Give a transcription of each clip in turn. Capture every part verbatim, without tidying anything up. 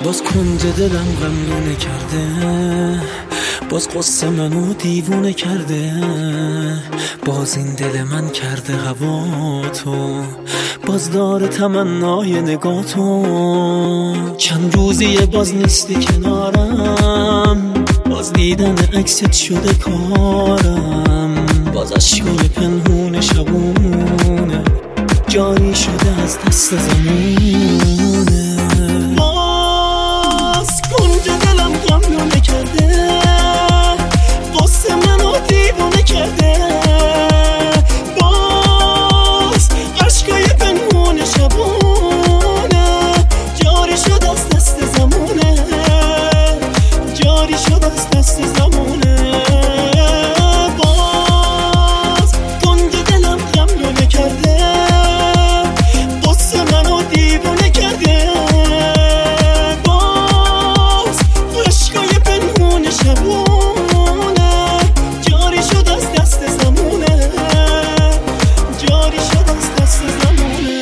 باز کنج دلم غملونه کرده، باز قصه منو دیوونه کرده، باز این دل من کرده هوا تو، باز داره تمنای نگاه تو. چند روزیه باز نیستی کنارم، باز دیدن عکست شده کارم، باز عشقای پنهون شبونه جاری شده از دست زمونه. باز کنج دلم غملونه کرده، قصه منو دیوونه کرده، باز عشقای پنهون شبونه جاری شد از دست زمونه، جاری شد از دست زمونه. باز کنج دلم غملونه کرده، قصه منو دیوونه کرده، باز عشقای پنهون شبونه جاری شد از دست زمونه، جاری شد از دست زمونه.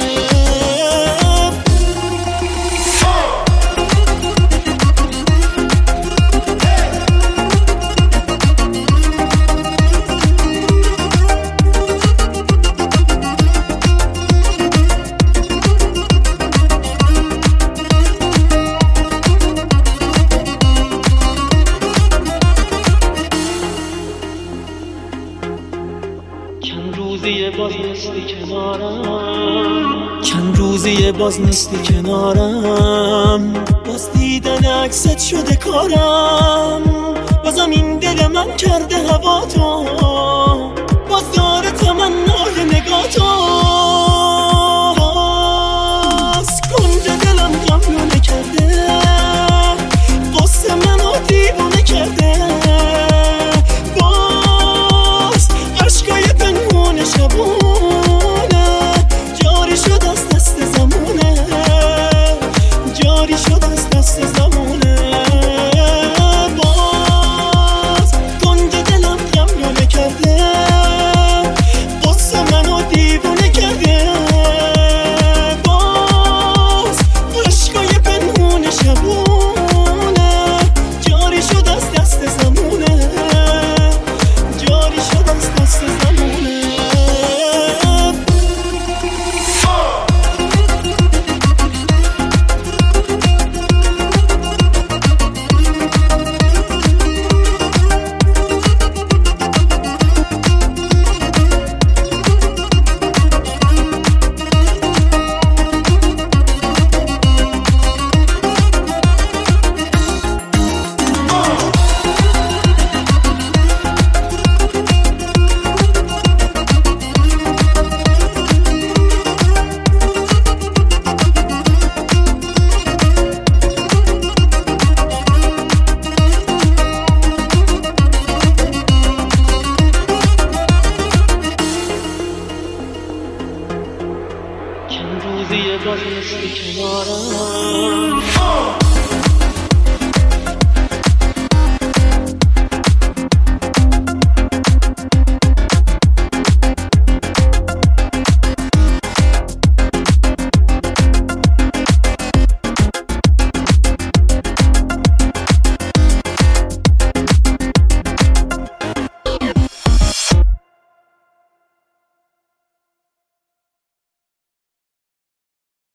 چند روزیه باز نیستی کنارم، چند روزیه باز نیستی کنارم، باز دیدن عکست شده کارم، بازم این دل من کرده هوا تو، باز داره تمنای نگاه تو. باز کنج دلم غملونه کرده، قصه منو دیوونه کرده، شبونه جاری شد از دست زمونه، جاری شد از دست زمونه. باز کنج دلم غملونه کرده، قصه منو دیوونه کرده، باز عشقای پنهون شبونه جاری شد از دست زمونه، جاری شد از دست زمونه. چند روزیه باز نیستی کنارم،